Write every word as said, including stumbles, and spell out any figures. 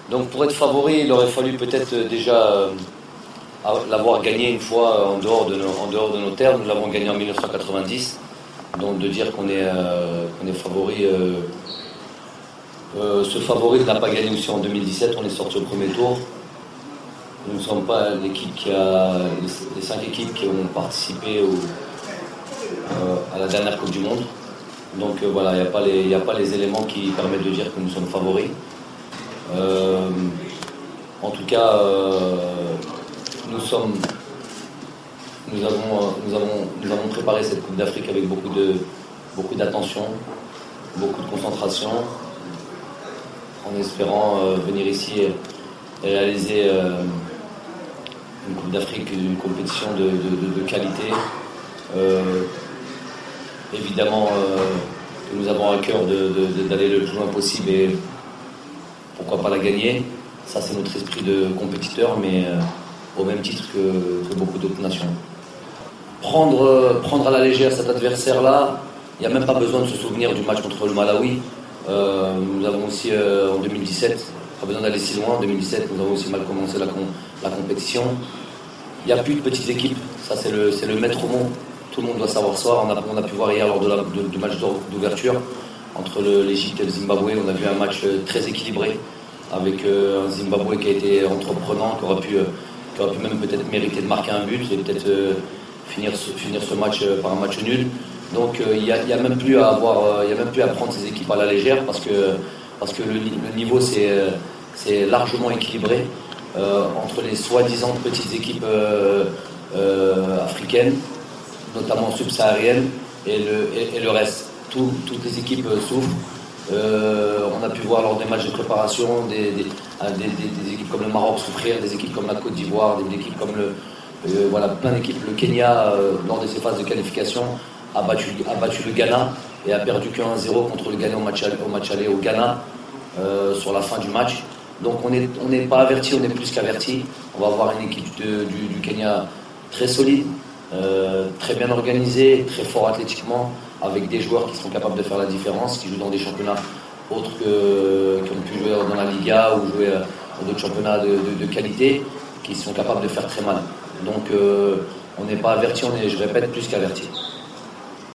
Donc pour être favori, il aurait fallu peut-être déjà euh, l'avoir gagné une fois en dehors de nos, en dehors de nos terres. Nous l'avons gagné en mille neuf cent quatre-vingt-dix. Donc de dire qu'on est, euh, qu'on est favori, euh, euh, ce favori n'a pas gagné aussi en deux mille dix-sept. On est sorti au premier tour. Nous ne sommes pas l'équipe qui a les, les cinq équipes qui ont participé au, euh, à la dernière Coupe du Monde. Donc euh, voilà, il n'y a pas les, il n'y a pas les éléments qui permettent de dire que nous sommes favoris. Euh, en tout cas, euh, nous sommes, nous avons, nous avons, nous avons préparé cette Coupe d'Afrique avec beaucoup de, beaucoup d'attention, beaucoup de concentration, en espérant euh, venir ici et réaliser euh, une Coupe d'Afrique, une compétition de, de, de, de qualité. Euh, évidemment, euh, que nous avons à cœur de, de, de, d'aller le plus loin possible et pourquoi pas la gagner. Ça, c'est notre esprit de compétiteur, mais euh, au même titre que, que beaucoup d'autres nations. Prendre, euh, prendre à la légère cet adversaire-là, il n'y a même pas besoin de se souvenir du match contre le Malawi. Euh, nous avons aussi, euh, en deux mille dix-sept, pas besoin d'aller si loin, en deux mille dix-sept, nous avons aussi mal commencé la, la compétition. Il n'y a plus de petites équipes, ça c'est le, c'est le maître mot. Tout le monde doit savoir ça. On a, on a pu voir hier lors de la, de, du match d'ouverture entre l'Égypte et le Zimbabwe. On a vu un match très équilibré avec euh, un Zimbabwe qui a été entreprenant, qui aurait pu, euh, qui aurait pu même peut-être mériter de marquer un but et peut-être euh, finir, ce, finir ce match euh, par un match nul. Donc il n'y a, y a même plus à avoir, il y a même plus à prendre ces équipes à la légère parce que, parce que le, le niveau c'est, c'est largement équilibré euh, entre les soi-disant petites équipes euh, euh, africaines, notamment subsahariennes, et le, et, et le reste. Tout, toutes les équipes euh, souffrent. Euh, on a pu voir lors des matchs de préparation des, des, des, des, des équipes comme le Maroc souffrir, des équipes comme la Côte d'Ivoire, des, des équipes comme le, euh, voilà, plein d'équipes. Le Kenya, euh, lors de ses phases de qualification, a battu, a battu le Ghana et a perdu que un zéro contre le Ghana au match, au match aller au Ghana euh, sur la fin du match. Donc on n'est on n'est pas averti, on est plus qu'averti. On va avoir une équipe de, du, du Kenya très solide, euh, très bien organisée, très fort athlétiquement, avec des joueurs qui sont capables de faire la différence, qui jouent dans des championnats autres que, qui ont pu jouer dans la Liga ou jouer dans d'autres championnats de, de, de qualité, qui sont capables de faire très mal. Donc euh, on n'est pas averti, on est, je répète, plus qu'averti.